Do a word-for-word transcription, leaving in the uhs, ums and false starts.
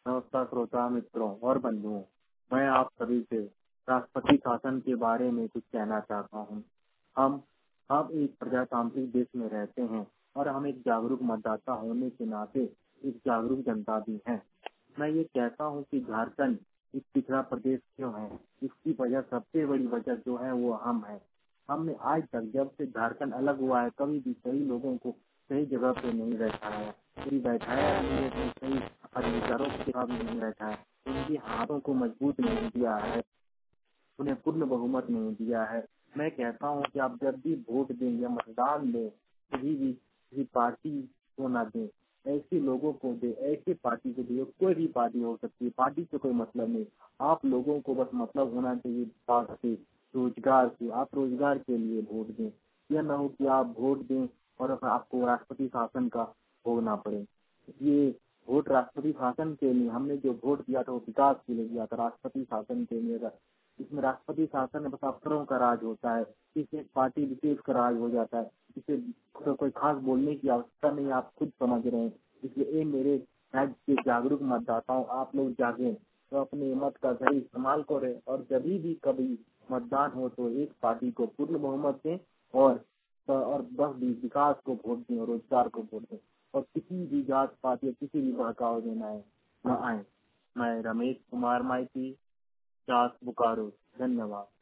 नमस्कार श्रोता मित्रों और बंधुओं। मैं आप सभी से राष्ट्रपति शासन के बारे में कुछ कहना चाहता हूँ। हम हम एक प्रजातांत्रिक देश में रहते हैं और हम एक जागरूक मतदाता होने के नाते एक जागरूक जनता भी हैं। मैं ये कहता हूँ कि झारखंड एक पिछड़ा प्रदेश क्यों है, इसकी वजह सबसे बड़ी वजह जो है वो हम है। हमने आज तक जब से झारखंड अलग हुआ है कभी भी सही लोगों को सही जगह पे नहीं बैठाया है, पूरी बैठाया नहीं है, तो सही अधिकारों के खिलाफ नहीं बैठा है, उनके हाथों को मजबूत नहीं दिया है, उन्हें पूर्ण बहुमत नहीं दिया है। मैं कहता हूँ कि आप जब भी वोट दें या मतदान दें, कभी भी किसी पार्टी को ना दें, ऐसे लोगों को दे, ऐसे पार्टी को दे। कोई भी पार्टी हो सकती है, पार्टी से कोई मतलब नहीं। आप लोगों को बस मतलब होना चाहिए विकास से, रोजगार से। आप रोजगार के लिए वोट दें। यह न हो कि आप वोट दें और आपको राष्ट्रपति शासन का भोगना पड़े। ये वोट राष्ट्रपति शासन के लिए हमने जो वोट दिया था वो विकास के लिए दिया था, राष्ट्रपति शासन के लिए। इसमें राष्ट्रपति शासन में बस अफसरों का राज होता है, इसे पार्टी विशेष का राज हो जाता है। इसे तो कोई खास बोलने की आवश्यकता नहीं, आप खुद समझ रहे हैं। इसलिए मेरे राज्य के जागरूक मतदाताओं, आप लोग जागे तो अपने मत का सही इस्तेमाल करें और जब भी कभी मतदान हो तो एक पार्टी को पूर्ण बहुमत दें और और बस विकास को वोट दें और रोजगार को वोट दें और किसी भी जात पात या किसी भी बहकाव में न आए न आए मैं रमेश कुमार माइती, चास बोकारो। धन्यवाद।